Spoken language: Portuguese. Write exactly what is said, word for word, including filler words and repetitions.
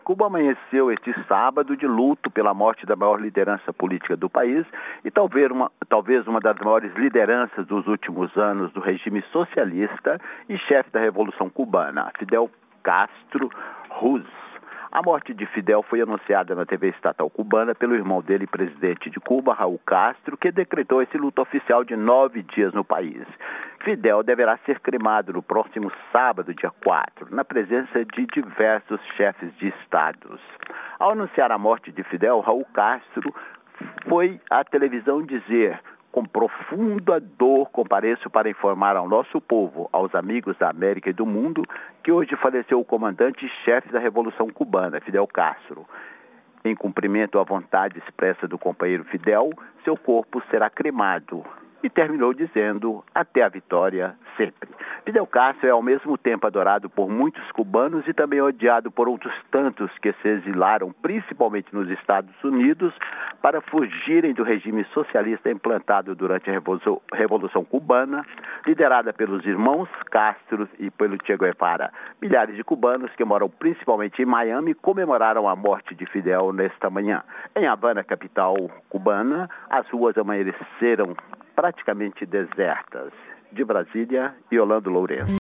Cuba amanheceu este sábado de luto pela morte da maior liderança política do país e talvez uma, talvez uma das maiores lideranças dos últimos anos do regime socialista e chefe da Revolução Cubana, Fidel Castro Ruz. A morte de Fidel foi anunciada na T V estatal cubana pelo irmão dele, presidente de Cuba, Raul Castro, que decretou esse luto oficial de nove dias no país. Fidel deverá ser cremado no próximo sábado, dia quatro, na presença de diversos chefes de estados. Ao anunciar a morte de Fidel, Raul Castro foi à televisão dizer: com profunda dor, compareço para informar ao nosso povo, aos amigos da América e do mundo, que hoje faleceu o comandante e chefe da Revolução Cubana, Fidel Castro. Em cumprimento à vontade expressa do companheiro Fidel, seu corpo será cremado. E terminou dizendo: até a vitória sempre. Fidel Castro é ao mesmo tempo adorado por muitos cubanos e também odiado por outros tantos que se exilaram, principalmente nos Estados Unidos, para fugirem do regime socialista implantado durante a Revolução, Revolução Cubana, liderada pelos irmãos Castro e pelo Che Guevara. Milhares de cubanos que moram principalmente em Miami comemoraram a morte de Fidel nesta manhã. Em Havana, capital cubana, as ruas amanheceram praticamente desertas. De Brasília, Yolando Lourenço.